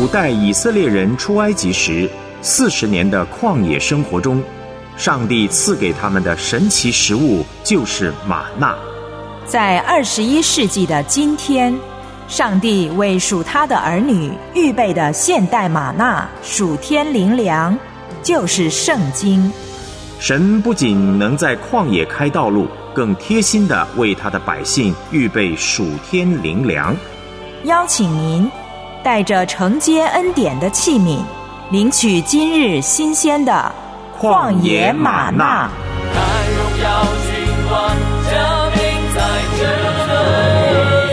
带以色列人出埃及时40年的旷野生活中，上帝赐给他们的神奇食物就是玛纳。 在21世纪的今天，上帝为属他的儿女预备的现代玛纳属天灵粮，就是圣经。 神不仅能在旷野开道路，更贴心地为他的百姓预备属天灵粮。 邀请您带着承接恩典的器皿，领取今日新鲜的旷野玛纳。 看荣耀君王降临在这里。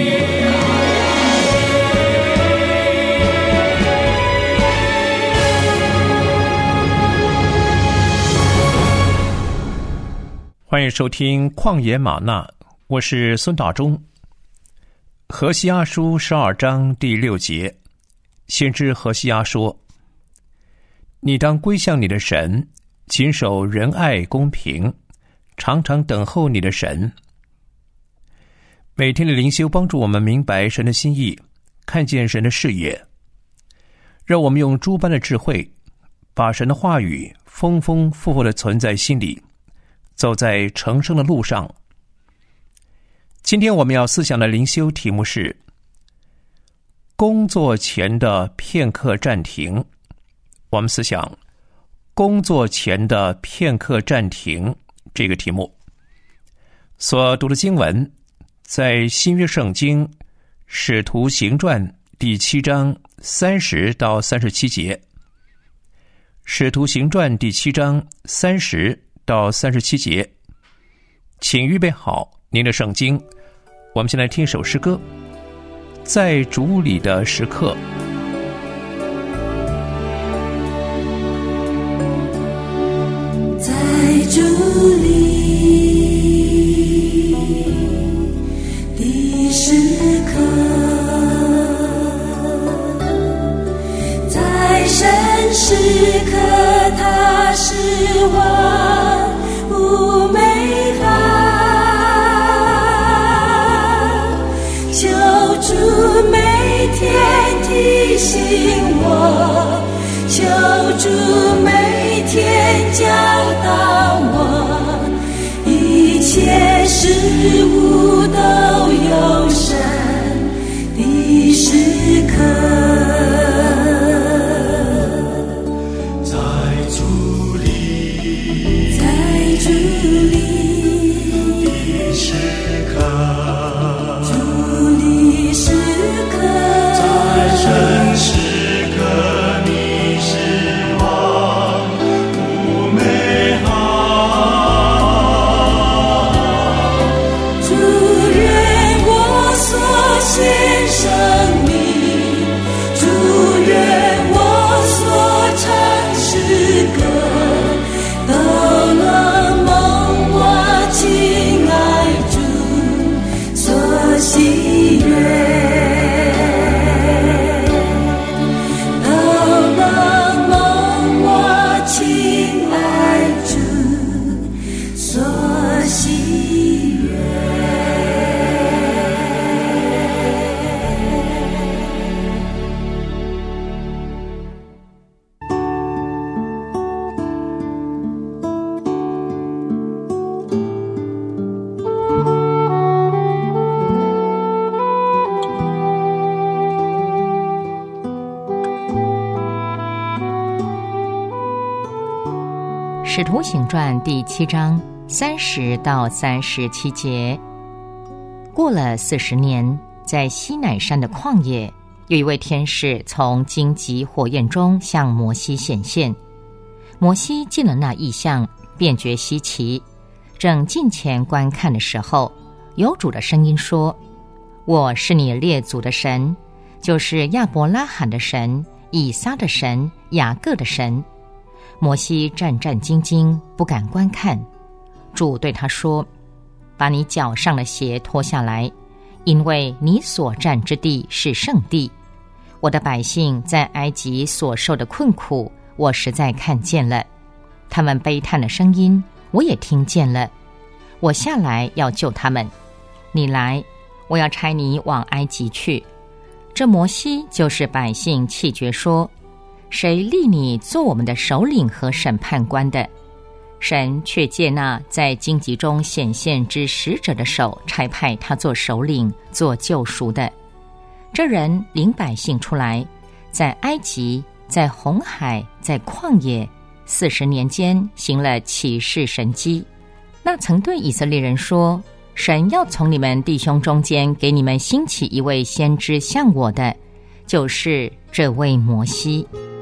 欢迎收听旷野玛纳，我是孙大中。何西阿书12章第6节，先知何西阿说：你当归向你的神，谨守仁爱公平，常常等候你的神。每天的灵修帮助我们明白神的心意，看见神的视野，让我们用诸般的智慧，把神的话语丰丰富富地存在心里，走在成圣的路上。今天我们要思想的灵修题目是工作前的片刻暂停。我们思想工作前的片刻暂停这个题目。所读的经文在新约圣经使徒行传第7章30到37节。使徒行传第7章30到37节，请预备好您的圣经。我们先来听一首诗歌，在主里的时刻。 在主里的时刻，在神时刻，他是万物美好。求主每天提醒我，求主每天教导我，一切事物都有神的时刻。 在主里的时刻，在神时刻，你是万物美好。 主愿我所献生命，主愿我所唱诗歌，都能蒙我亲爱主所喜悦。 使徒行传第7章30到37节。过了40年，在西乃山的旷野，有一位天使从荆棘火焰中向摩西显现。摩西见了那异象，便觉稀奇，正近前观看的时候，有主的声音说：我是你列祖的神，就是亚伯拉罕的神，以撒的神，雅各的神。摩西战战兢兢，不敢观看。主对他说：把你脚上的鞋脱下来，因为你所站之地是圣地。我的百姓在埃及所受的困苦，我实在看见了，他们悲叹的声音，我也听见了。我下来要救他们。你来，我要差你往埃及去。 这摩西就是百姓弃绝说，谁立你做我们的首领和审判官的？神却借那在荆棘中显现之使者的手，差派他做首领，做救赎的。这人领百姓出来，在埃及，在红海，在旷野40年间行了奇事神迹。那曾对以色列人说，神要从你们弟兄中间给你们兴起一位先知像我的，就是这位摩西。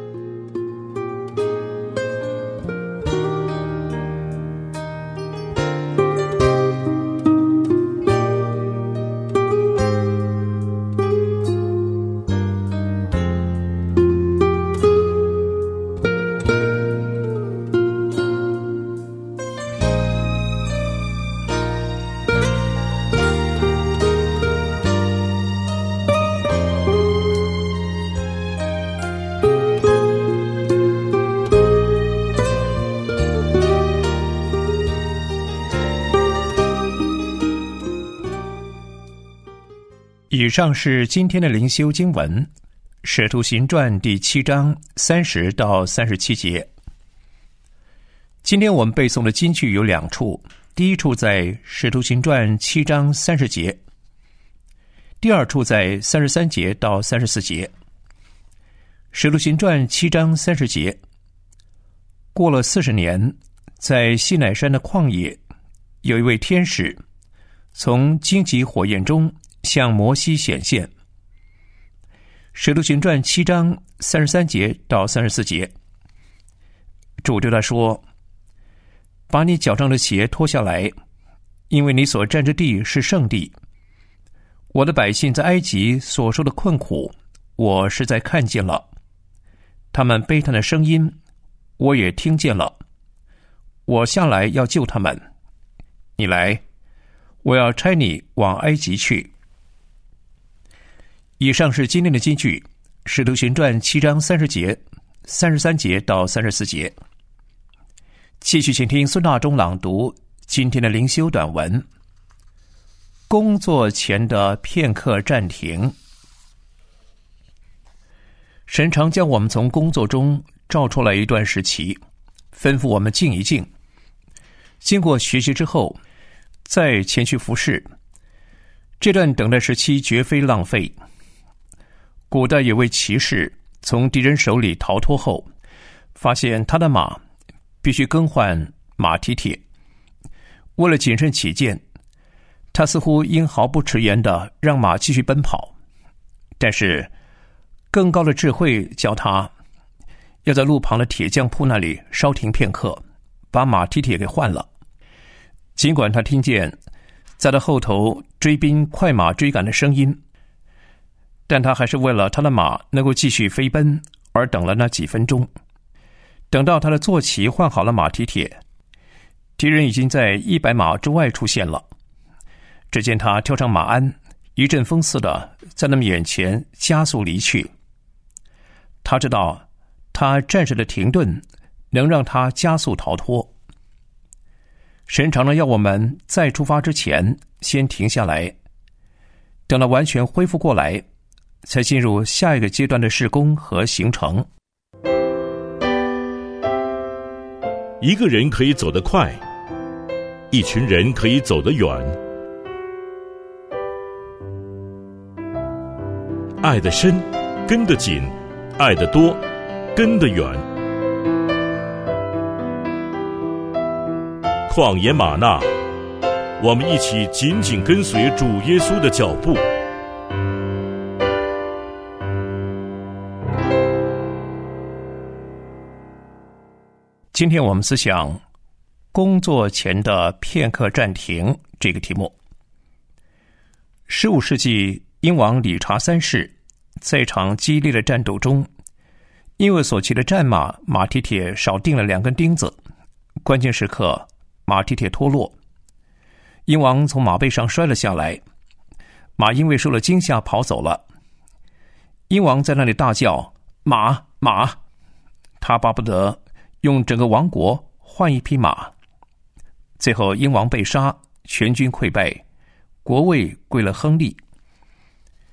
以上是今天的灵修经文，《使徒行传》第7章30到37节。今天我们背诵的金句有2处，第一处在《使徒行传》7章30节，第二处在33节到34节。《使徒行传》7章30节，过了40年，在西乃山的旷野，有一位天使从荆棘火焰中向摩西显现。使徒行传7章33节到34节，主对他说，把你脚上的鞋脱下来，因为你所站之地是圣地。我的百姓在埃及所受的困苦，我实在看见了，他们悲叹的声音我也听见了，我下来要救他们。你来，我要差你往埃及去。以上是今天的金句，《使徒行传》7章30节、33节到34节。继续请听孙大中朗读今天的灵修短文。工作前的片刻暂停。神常将我们从工作中召出来一段时期，吩咐我们静一静。经过学习之后，再前去服侍。这段等待时期绝非浪费。古代有位骑士从敌人手里逃脱后，发现他的马必须更换马蹄铁。为了谨慎起见，他似乎应毫不迟延地让马继续奔跑，但是更高的智慧叫他要在路旁的铁匠铺那里稍停片刻，把马蹄铁给换了。尽管他听见在他后头追兵快马追赶的声音，但他还是为了他的马能够继续飞奔而等了那几分钟。等到他的坐骑换好了马蹄铁，敌人已经在100码之外出现了。只见他跳上马鞍，一阵风似的在他们眼前加速离去。他知道他暂时的停顿能让他加速逃脱。神常常要我们在出发之前先停下来，等到完全恢复过来，才进入下一个阶段的事工和行程。 一个人可以走得快，一群人可以走得远。爱得深，跟得紧；爱得多，跟得远。旷野吗哪，我们一起紧紧跟随主耶稣的脚步。 今天我们思想工作前的片刻暂停这个题目。15世纪英王理查3世在一场激烈的战斗中，因为所骑的战马马蹄铁少钉了2根钉子，关键时刻马蹄铁脱落，英王从马背上摔了下来，马因为受了惊吓跑走了。英王在那里大叫：马马！他巴不得用整个王国换一匹马。最后英王被杀，全军溃败，国位归了亨利。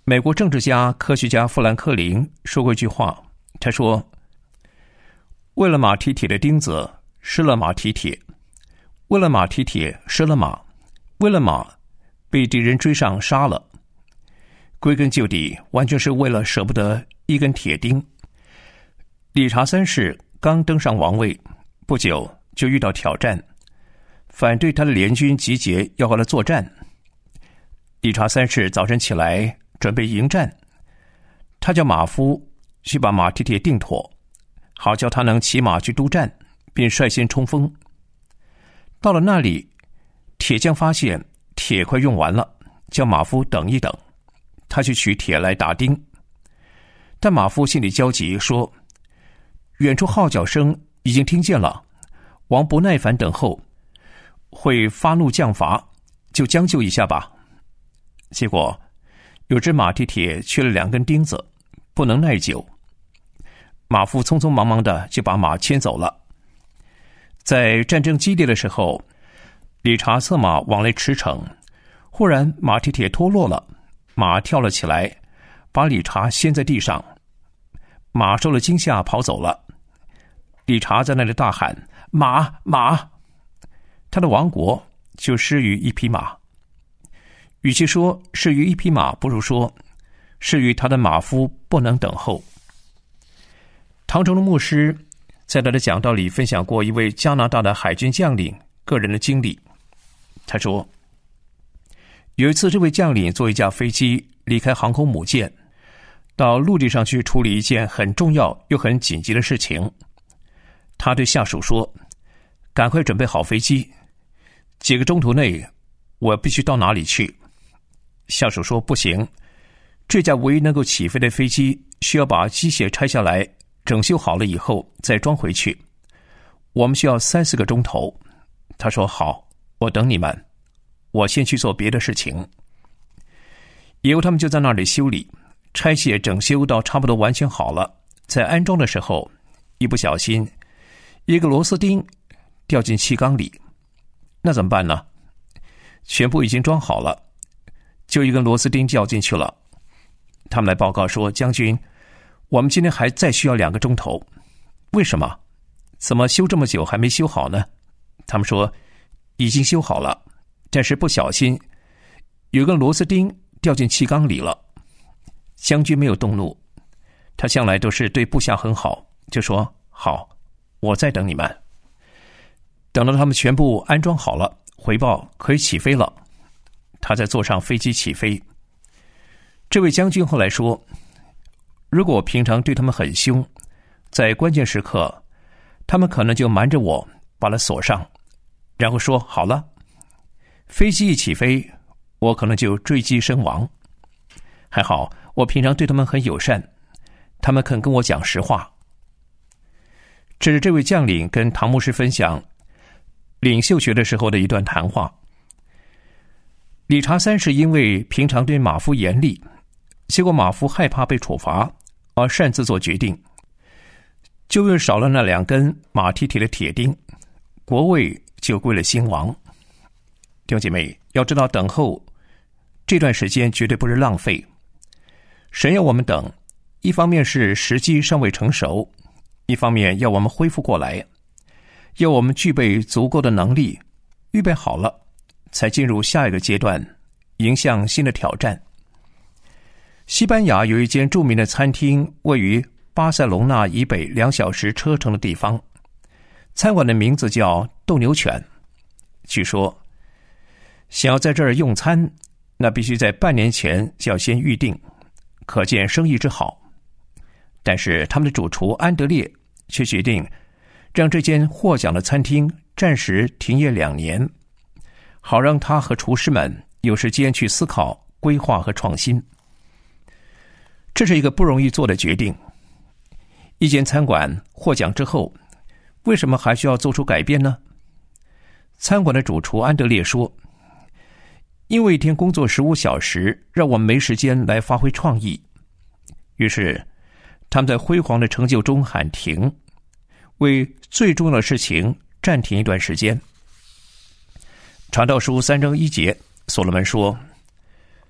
美国政治家、科学家富兰克林说过一句话，他说：“为了马蹄铁的钉子，失了马蹄铁；为了马蹄铁，失了马；为了马，被敌人追上杀了。归根究底，完全是为了舍不得一根铁钉。”理查三世刚登上王位不久，就遇到挑战，反对他的联军集结要和他作战。理查三世早晨起来准备迎战，他叫马夫去把马蹄铁钉妥，好叫他能骑马去督战，并率先冲锋。到了那里，铁匠发现铁快用完了，叫马夫等一等，他去取铁来打钉。但马夫心里焦急，说：“远处号角声已经听见了，王不耐烦等候，会发怒降罚，就将就一下吧。”结果有只马蹄铁缺了2根钉子，不能耐久。马夫匆匆忙忙的就把马牵走了。在战争激烈的时候，理查策马往来驰骋，忽然马蹄铁脱落了，马跳了起来，把理查掀在地上。马受了惊吓跑走了。理查在那里大喊：“马，马！”他的王国就失于一匹马。与其说失于一匹马，不如说失于他的马夫不能等候。唐崇荣牧师在他的讲道里分享过一位加拿大的海军将领个人的经历。他说，有一次这位将领坐一架飞机离开航空母舰，到陆地上去处理一件很重要又很紧急的事情。他对下属说：“赶快准备好飞机，几个钟头内我必须到哪里去。”下属说：“不行，这架唯一能够起飞的飞机需要把机械拆下来，整修好了以后再装回去，我们需要3-4个钟头。”他说：“好，我等你们，我先去做别的事情。”以后他们就在那里修理、拆卸、整修到差不多完全好了，在安装的时候，一不小心一个螺丝钉掉进气缸里。那怎么办呢？全部已经装好了，就一根螺丝钉掉进去了。他们来报告说：“将军，我们今天还再需要2个钟头。”为什么？怎么修这么久还没修好呢？他们说：“已经修好了，但是不小心有根螺丝钉掉进气缸里了。”将军没有动怒，他向来都是对部下很好，就说：“好，我再等你们。”等到他们全部安装好了，回报可以起飞了，他再坐上飞机起飞。这位将军后来说，如果我平常对他们很凶，在关键时刻他们可能就瞒着我把它锁上，然后说好了，飞机一起飞，我可能就坠机身亡。还好我平常对他们很友善，他们肯跟我讲实话。这是这位将领跟唐牧师分享领袖学的时候的一段谈话。理查三世因为平常对马夫严厉，结果马夫害怕被处罚，而擅自做决定，就又少了那2根马蹄铁的铁钉，国位就归了新王。弟兄姐妹，要知道等候这段时间绝对不是浪费。神要我们等，一方面是时机尚未成熟，一方面要我们恢复过来，要我们具备足够的能力，预备好了才进入下一个阶段，迎向新的挑战。西班牙有一间著名的餐厅，位于巴塞隆纳以北2小时车程的地方，餐馆的名字叫斗牛犬。据说想要在这儿用餐，那必须在半年前就要先预定，可见生意之好。但是他们的主厨安德烈却决定让这间获奖的餐厅暂时停业2年，好让他和厨师们有时间去思考、规划和创新。这是一个不容易做的决定。一间餐馆获奖之后，为什么还需要做出改变呢？餐馆的主厨安德烈说，因为一天工作15小时，让我们没时间来发挥创意。于是他们在辉煌的成就中喊停，为最重要的事情暂停一段时间。传道书3章1节，所罗门说，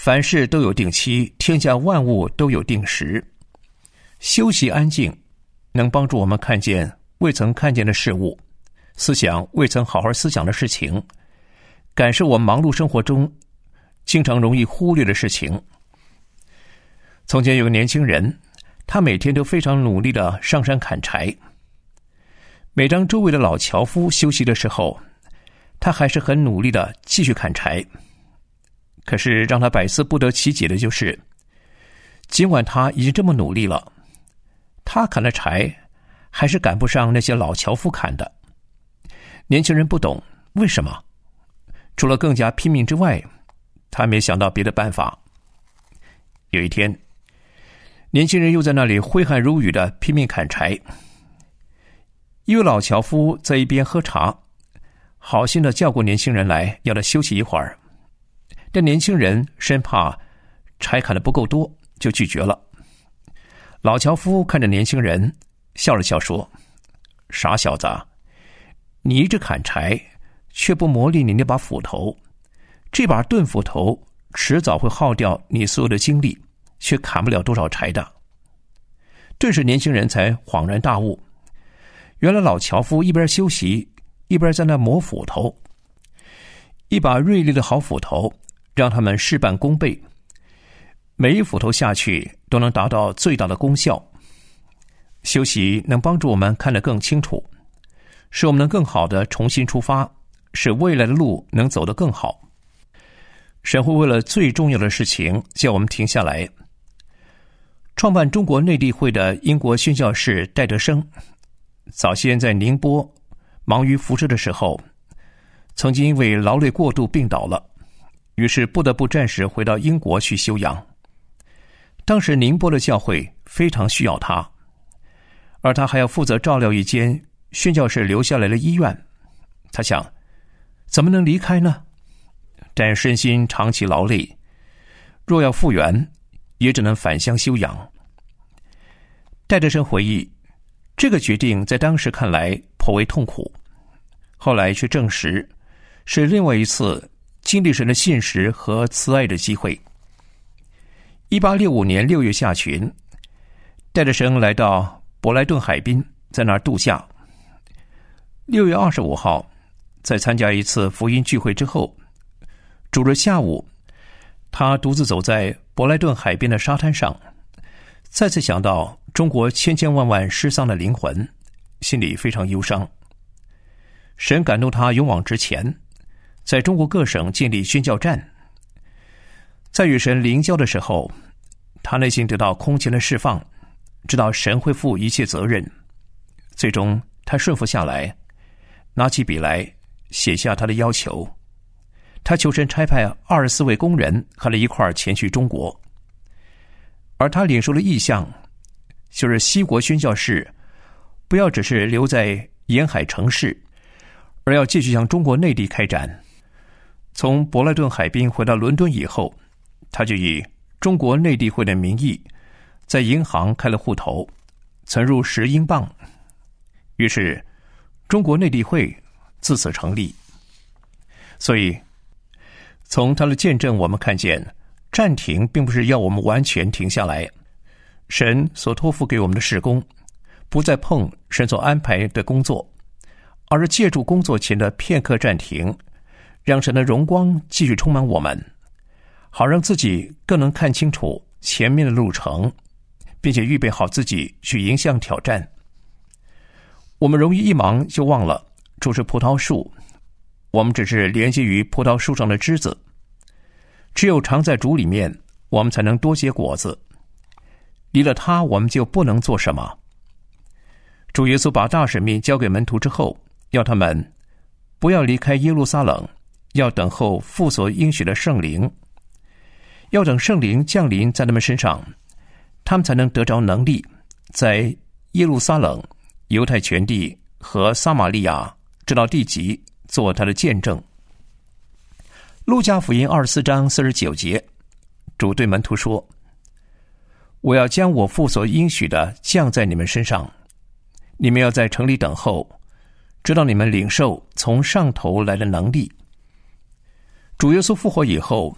凡事都有定期，天下万物都有定时。休息安静，能帮助我们看见未曾看见的事物，思想未曾好好思想的事情，感受我们忙碌生活中经常容易忽略的事情。从前有个年轻人，他每天都非常努力地上山砍柴。每当周围的老樵夫休息的时候，他还是很努力地继续砍柴。可是让他百思不得其解的就是，尽管他已经这么努力了，他砍的柴还是赶不上那些老樵夫砍的。年轻人不懂为什么，除了更加拼命之外，他没想到别的办法。有一天，年轻人又在那里挥汗如雨的拼命砍柴。一位老樵夫在一边喝茶，好心的叫过年轻人来，要他休息一会儿。但年轻人生怕柴砍得不够多，就拒绝了。老樵夫看着年轻人，笑了笑说：“傻小子，你一直砍柴，却不磨砺你那把斧头，这把钝斧头迟早会耗掉你所有的精力，却砍不了多少柴的。”顿时年轻人才恍然大悟，原来老樵夫一边休息，一边在那磨斧头。一把锐利的好斧头让他们事半功倍，每一斧头下去都能达到最大的功效。休息能帮助我们看得更清楚，使我们能更好的重新出发，使未来的路能走得更好。神会为了最重要的事情叫我们停下来。创办中国内地会的英国宣教士戴德生，早先在宁波忙于服侍的时候，曾经因为劳累过度病倒了，于是不得不暂时回到英国去休养。当时宁波的教会非常需要他，而他还要负责照料一间宣教士留下来的医院。他想，怎么能离开呢？但身心长期劳累，若要复原，也只能返乡休养。戴德生回忆，这个决定在当时看来颇为痛苦，后来却证实是另外一次经历神的信实和慈爱的机会。1865年6月下旬，戴德生来到伯莱顿海滨，在那儿度假。6月25号，在参加一次福音聚会之后，主日下午，他独自走在伯莱顿海边的沙滩上，再次想到中国千千万万失丧的灵魂，心里非常忧伤。神感动他勇往直前，在中国各省建立宣教站。在与神灵交的时候，他内心得到空前的释放，知道神会负一切责任。最终他顺服下来，拿起笔来写下他的要求。他求神差派24位工人和他一块儿前去中国。而他领受了意向，就是西国宣教士不要只是留在沿海城市，而要继续向中国内地开展。从伯莱顿海滨回到伦敦以后，他就以中国内地会的名义在银行开了户头，存入10英镑。于是中国内地会自此成立。所以从他的见证我们看见，暂停并不是要我们完全停下来，神所托付给我们的事工不再碰神所安排的工作，而是借助工作前的片刻暂停，让神的荣光继续充满我们，好让自己更能看清楚前面的路程，并且预备好自己去迎向挑战。我们容易一忙就忘了主是葡萄树，我们只是连接于葡萄树上的枝子，只有常在主里面，我们才能多结果子。离了他，我们就不能做什么。主耶稣把大使命交给门徒之后，要他们不要离开耶路撒冷，要等候父所应许的圣灵，要等圣灵降临在他们身上，他们才能得着能力，在耶路撒冷、犹太全地和撒玛利亚直到地极做他的见证。路加福音24章49节，主对门徒说：我要将我父所应许的降在你们身上，你们要在城里等候，直到你们领受从上头来的能力。主耶稣复活以后，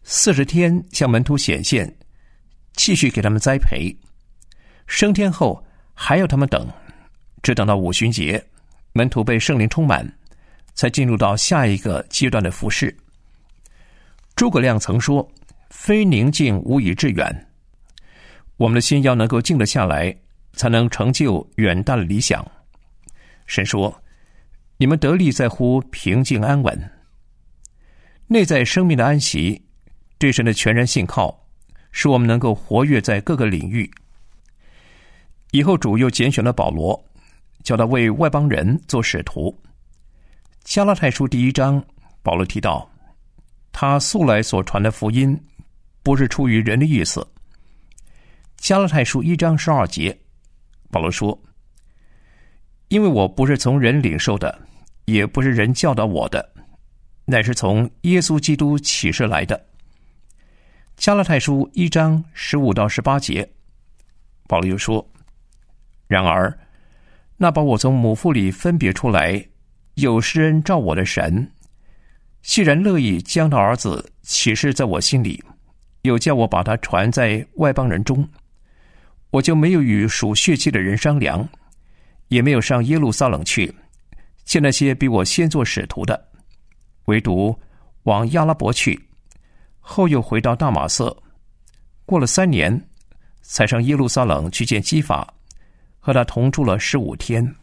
40天向门徒显现，继续给他们栽培。升天后还要他们等，直等到五旬节，门徒被圣灵充满，才进入到下一个阶段的服事。诸葛亮曾说：“非宁静无以致远。”我们的心要能够静得下来，才能成就远大的理想。神说：“你们得力在乎平静安稳。”内在生命的安息，对神的全然信靠，使我们能够活跃在各个领域。以后主又拣选了保罗，叫他为外邦人做使徒。加拉太书第1章，保罗提到，他素来所传的福音，不是出于人的意思。加拉太书1章12节，保罗说：“因为我不是从人领受的，也不是人教导我的，乃是从耶稣基督启示来的。”加拉太书1章15到18节，保罗又说：“然而，那把我从母腹里分别出来，有施恩照我的神，既然乐意将他儿子启示在我心里，又叫我把他传在外邦人中，我就没有与属血气的人商量，也没有上耶路撒冷去见那些比我先做使徒的，唯独往亚拉伯去，后又回到大马色，过了3年，才上耶路撒冷去见基法，和他同住了15天。”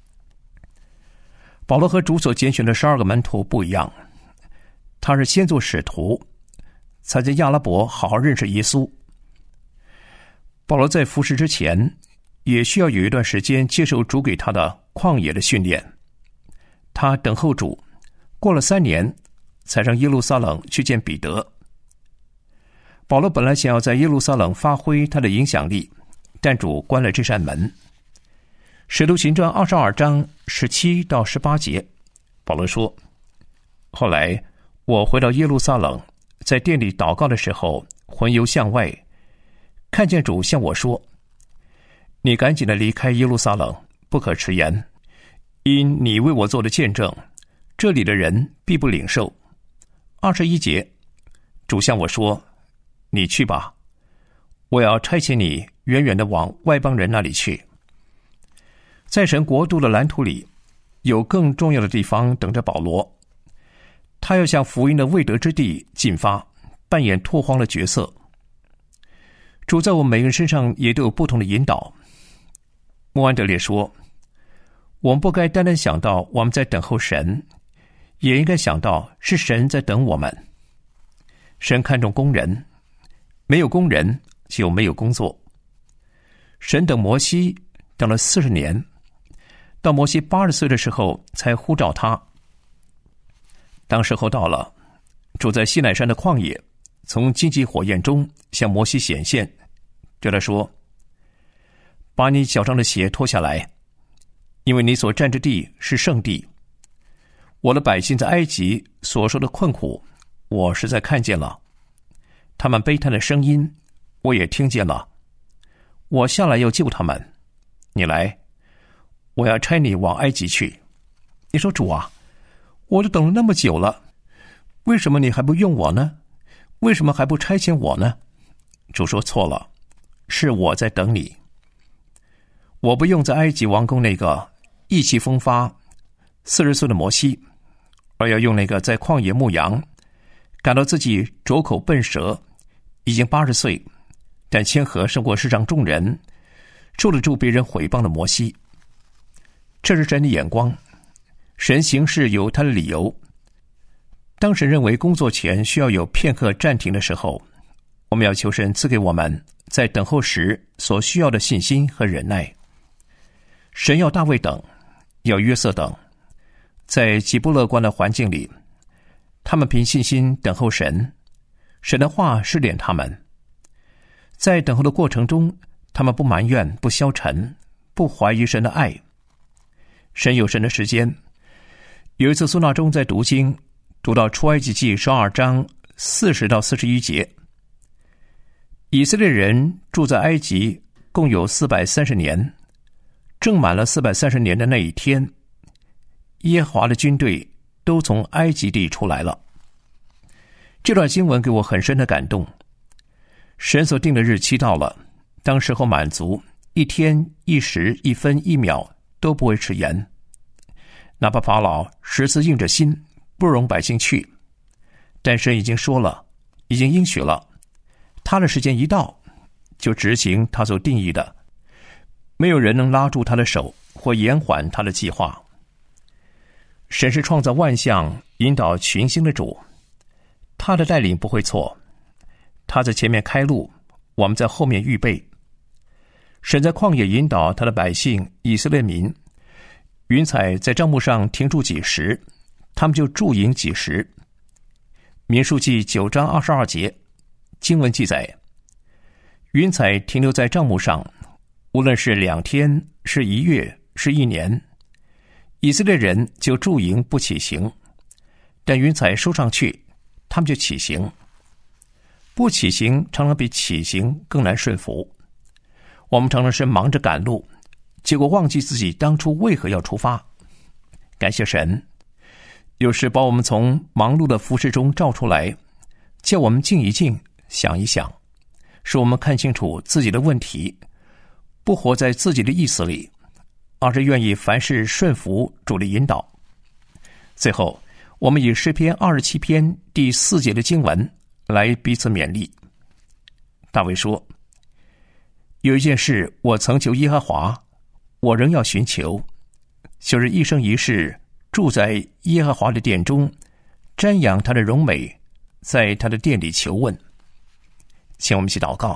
保罗和主所拣选的12个门徒不一样，他是先做使徒，才在亚拉伯好好认识耶稣。保罗在服事之前，也需要有一段时间接受主给他的旷野的训练。他等候主，过了3年，才上耶路撒冷去见彼得。保罗本来想要在耶路撒冷发挥他的影响力，但主关了这扇门。使徒行传22章17到18节，保罗说：“后来我回到耶路撒冷，在殿里祷告的时候，魂游向外，看见主向我说：你赶紧的离开耶路撒冷，不可迟延，因你为我做的见证，这里的人必不领受。21节，主向我说：你去吧，我要差遣你远远的往外邦人那里去。”在神国度的蓝图里，有更重要的地方等着保罗。他要向福音的未得之地进发，扮演拓荒的角色。主在我们每个人身上也都有不同的引导。莫安德烈说，我们不该单单想到我们在等候神，也应该想到是神在等我们。神看重工人，没有工人就没有工作。神等摩西等了40年，到摩西80岁的时候才呼召他。当时候到了，主在西乃山的旷野，从荆棘火焰中向摩西显现，对他说：把你脚上的鞋脱下来，因为你所站之地是圣地。我的百姓在埃及所受的困苦，我实在看见了，他们悲叹的声音我也听见了。我下来要救他们，你来，我要差你往埃及去。你说，主啊，我都等了那么久了，为什么你还不用我呢？为什么还不差遣我呢？主说，错了，是我在等你。我不用在埃及王宫那个意气风发40岁的摩西，而要用那个在旷野牧羊，感到自己拙口笨舌，已经80岁，但谦和胜过世上众人，受得住别人毁谤的摩西。这是神的眼光，神行事有他的理由。当神认为工作前需要有片刻暂停的时候，我们要求神赐给我们在等候时所需要的信心和忍耐。神要大卫等，要约瑟等，在极不乐观的环境里，他们凭信心等候神，神的话试炼他们。在等候的过程中，他们不埋怨，不消沉，不怀疑神的爱。神有神的时间。有一次苏纳中在读经，读到出埃及记12章40到41节，以色列人住在埃及共有430年，正满了430年的那一天，耶和华的军队都从埃及地出来了。 这段经文给我很深的感动。神所定的日期到了，当时候满足，一天一时一分一秒都不会迟延。哪怕法老十次硬着心不容百姓去，但神已经说了，已经应许了，他的时间一到就执行他所定义的，没有人能拉住他的手或延缓他的计划。神是创造万象引导群星的主，他的带领不会错，他在前面开路，我们在后面预备。神在旷野引导他的百姓以色列民，云彩在帐幕上停住几时，他们就驻营几时。民数记9章22节经文记载，云彩停留在帐幕上，无论是2天，是1月，是1年，以色列人就驻营不起行，但云彩收上去，他们就起行。不起行常常比起行更难顺服。我们常常是忙着赶路，结果忘记自己当初为何要出发。感谢神，有时把我们从忙碌的服事中照出来，叫我们静一静，想一想，使我们看清楚自己的问题，不活在自己的意思里，而是愿意凡事顺服主的引导。最后，我们以诗篇27篇第4节的经文来彼此勉励。大卫说，有一件事我曾求耶和华，我仍要寻求，就是一生一世住在耶和华的殿中，瞻仰他的荣美，在他的殿里求问。请我们一起祷告。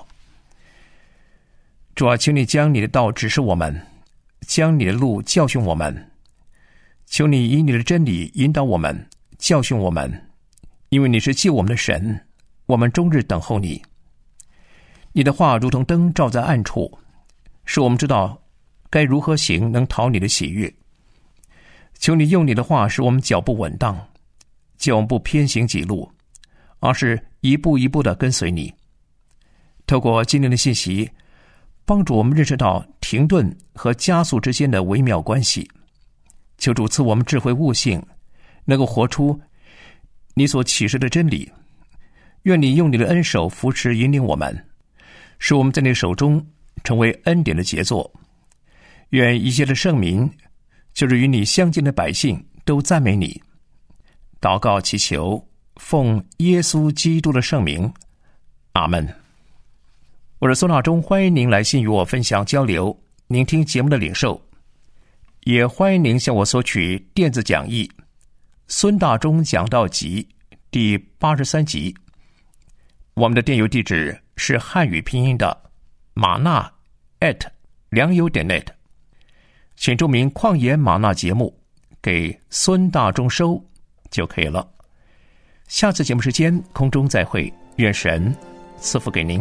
主啊，请你将你的道指示我们，将你的路教训我们，求你以你的真理引导我们，教训我们，因为你是救我们的神，我们终日等候你。你的话如同灯照在暗处，使我们知道该如何行能讨你的喜悦。求你用你的话使我们脚步稳当，叫我们不偏行己路，而是一步一步地跟随你。透过今天的信息，帮助我们认识到停顿和加速之间的微妙关系。求主赐我们智慧悟性，能够活出你所启示的真理。愿你用你的恩手扶持引领我们，使我们在你手中成为恩典的杰作。愿一切的圣民，就是与你相近的百姓，都赞美你。祷告祈求，奉耶稣基督的圣名，阿们。我是孙大中，欢迎您来信与我分享交流，聆听节目的领受，也欢迎您向我索取电子讲义《孙大中讲道集》第83集。我们的电邮地址是汉语拼音的玛纳@良友.net，请注明旷野玛纳节目，给孙大中收就可以了。下次节目时间空中再会，愿神赐福给您。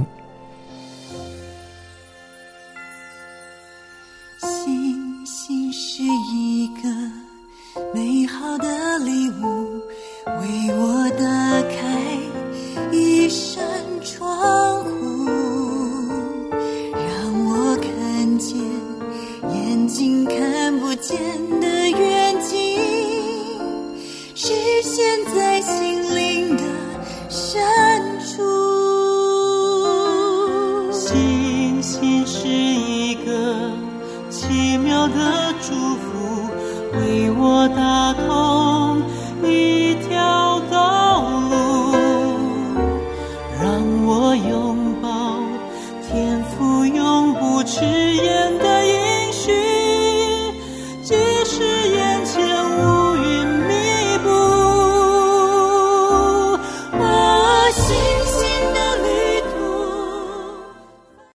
星星是一个美好的礼物，为我打开一扇窗户，让我看见眼睛看不见的远景，实现在心灵的深处。 星星是一个奇妙的祝福，为我打通一条道路，让我拥抱天父永不迟延的